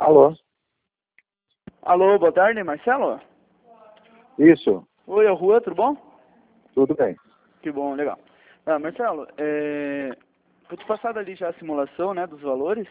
Alô? Alô, boa tarde, Marcelo? Isso, Oi, é o Juan, tudo bom? tudo bem. Que bom, legal. Marcelo, foi te passado ali já a simulação, né, dos valores?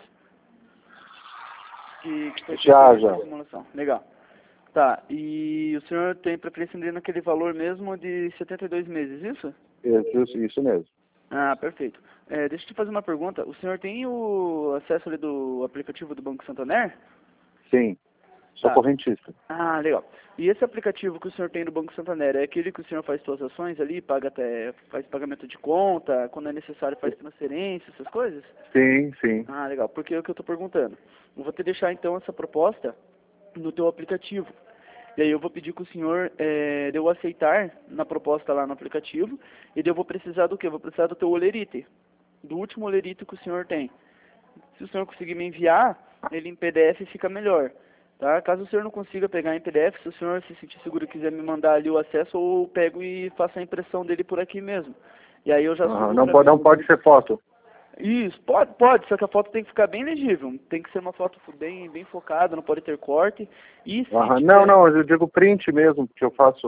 Que foi feita ali Já. a simulação. Legal. Tá, e o senhor tem preferência ali naquele valor mesmo de 72 meses, isso? Isso mesmo. Ah, perfeito. Deixa eu te fazer uma pergunta. O senhor tem o acesso ali do aplicativo do Banco Santander? Sim, sou Tá. correntista. Ah, legal. E esse aplicativo que o senhor tem do Banco Santander, é aquele que o senhor faz suas ações ali, faz pagamento de conta, quando é necessário faz transferência, essas coisas? Sim. Ah, legal. Porque é o que eu estou perguntando. Eu vou te deixar então essa proposta no teu aplicativo. E aí eu vou pedir que o senhor dê o aceitar na proposta lá no aplicativo. E daí eu vou precisar do quê? Eu vou precisar do teu olerite. Do último olerite que o senhor tem. Se o senhor conseguir me enviar, ele em PDF fica melhor. Tá? Caso o senhor não consiga pegar em PDF, se o senhor se sentir seguro e quiser me mandar ali o acesso, eu pego e faço a impressão dele por aqui mesmo. E aí eu já subo Não pra pode, mim. não pode ser foto. Isso, pode, só que a foto tem que ficar bem legível. Tem que ser uma foto bem focada, não pode ter corte. E se tiver... Não, eu digo print mesmo, porque eu posso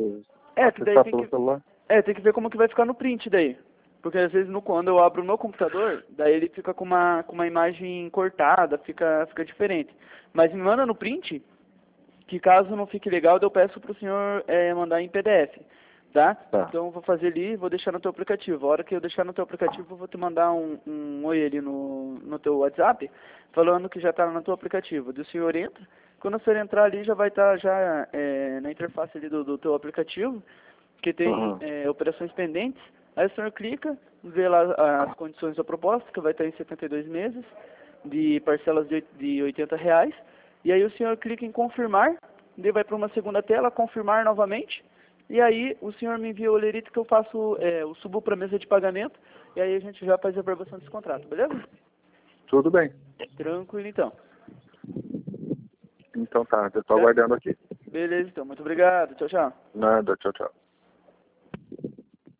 que daí acessar pelo celular. tem que ver como que vai ficar no print daí. Porque às vezes quando eu abro no computador, daí ele fica com uma imagem cortada, fica diferente. Mas me manda no print, que caso não fique legal, eu peço para o senhor mandar em PDF, tá? Tá. Então eu vou fazer ali, vou deixar no teu aplicativo. A hora que eu deixar no teu aplicativo, eu vou te mandar um oi ali no teu WhatsApp, falando que já está no teu aplicativo. O senhor entra, quando o senhor entrar ali, já vai estar na interface ali do teu aplicativo, que tem operações pendentes. Aí o senhor clica, vê lá as condições da proposta, que vai estar em 72 meses, de parcelas de R$ 80. E aí o senhor clica em confirmar, daí vai para uma segunda tela, confirmar novamente. E aí o senhor me envia o olerite que eu faço, eu subo para a mesa de pagamento, e aí a gente já faz a aprovação desse contrato, beleza? Tudo bem. Tranquilo então. Então tá, eu tô aguardando aqui. Beleza então, muito obrigado, tchau, tchau. Nada, tchau.